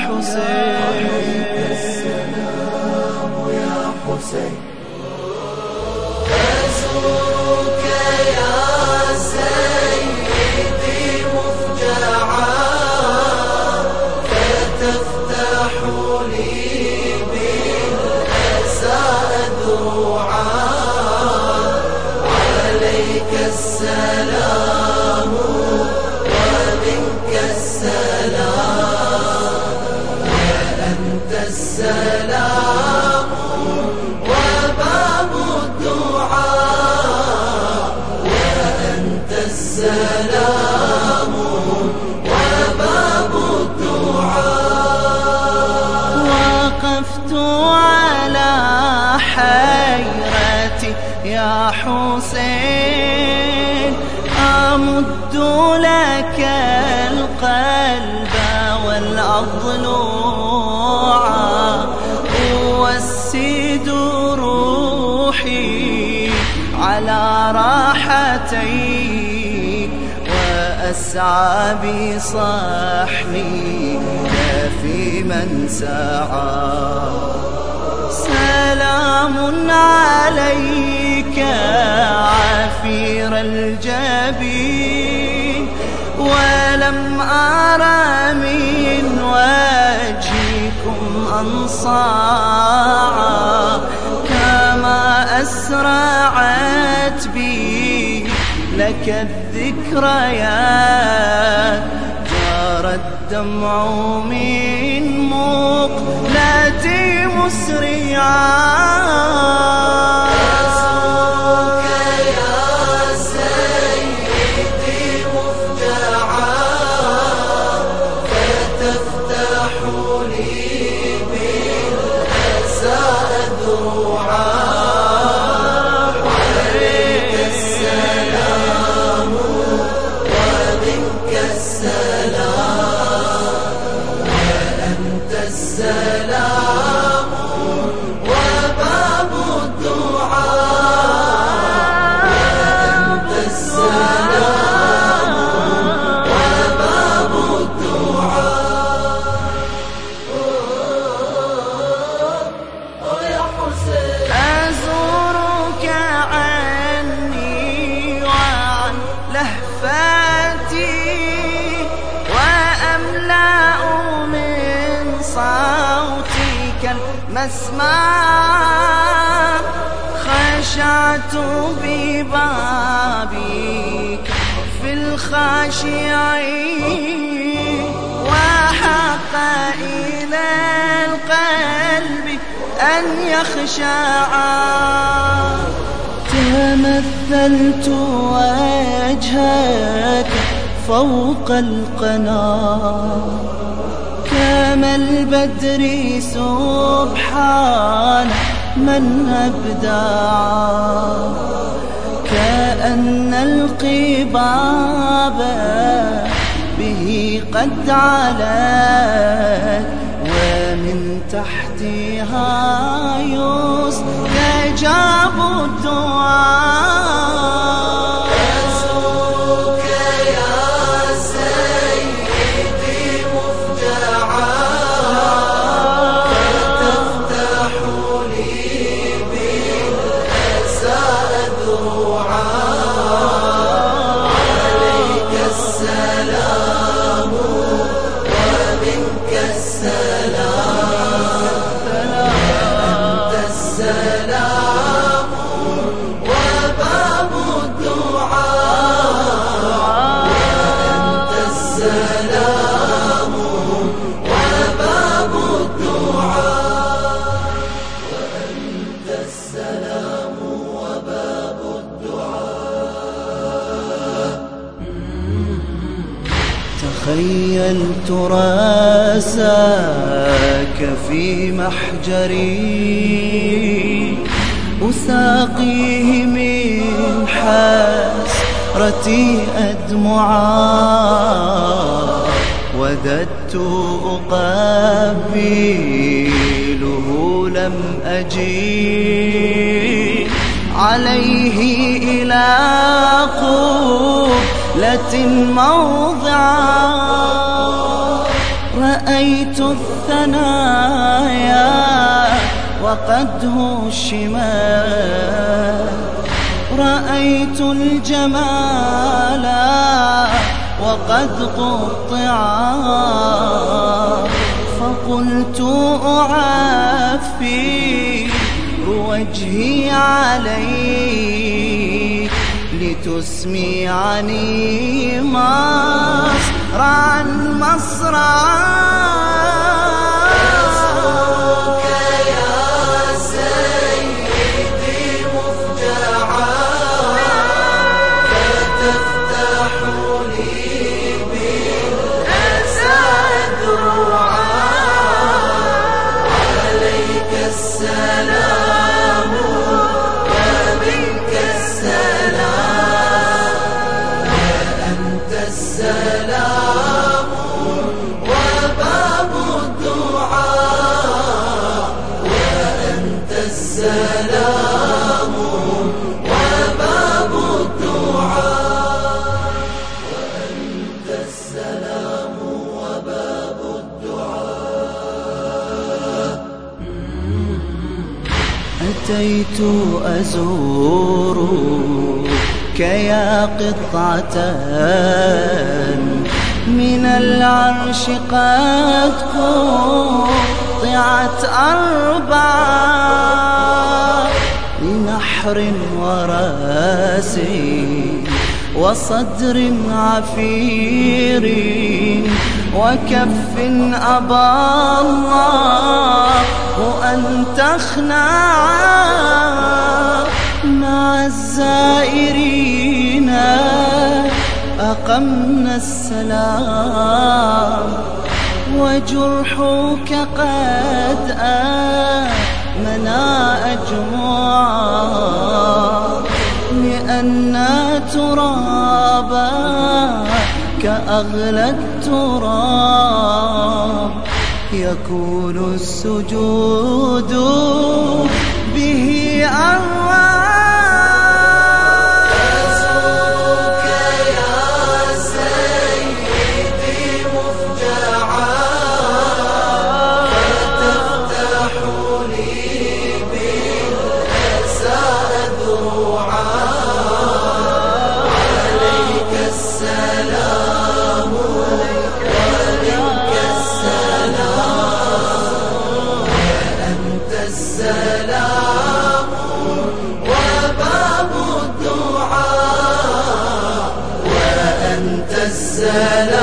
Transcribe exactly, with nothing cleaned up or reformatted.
حسين. السلام يا حسين، أزورك يا سيدي مفجعا، فتفتح لي بالأسى ذروعا، عليك السلام ومنك السلام، وأنت السلام وباب الدعاء، وأنت السلام وباب الدعاء. وقفت على حيرتي يا حسين، أمد لك القلب والأضلوع، أوسد روحي على راحتيك، وأسعى بصحني في من سعى. سلام عليك عفير الجبين، ولم أرى من وجهكم أنصاعا، كما أسرعت بي لك الذكريات، جرى الدمع من مقلتي مسرعا. السلام وباب الدعاء، وأنت السلام وباب الدعاء. أوه يا حسين، أزورك عني وعن لهفتي، وأملأ صوتك المسمع، خشعت ببابك في الخاشعين، وحق إلى القلب أن يخشع. تمثلت وجهك فوق القناة، كما البدر سبحان من أبدع، كأن القباب به قد علت، ومن تحتها يستجاب الدعاء. السلام وباب الدعاء، وأنت السلام وباب الدعاء، وأنت السلام وباب الدعاء. تخيلت راسك في محجري، أساقيه من حسرتي أدمعا، وددت أقبله لم أجد عليه إلى قبلة موضعا. رأيت أتيت الثنايا وقد هشمت، رأيت الجمال وقد قطعت، فقلت أعفي وجهي عليك لتسمعني مصرعا مصرعا. السلام وباب الدعاء، وأنت السلام وباب الدعاء، وأنت السلام وباب الدعاء. أتيت أزورك يا قطعة من العرش قد قطعت أربعة، لنحر ورأس وصدر عفير وكف أبى الله أن تخنع، مع الزائرين أقمنا السلام، وجرحك قد آمنا أجمعا، لأن ترابك أغلى التراب، يكون السجود به أروع. السلام وباب الدعاء، وأنت السلام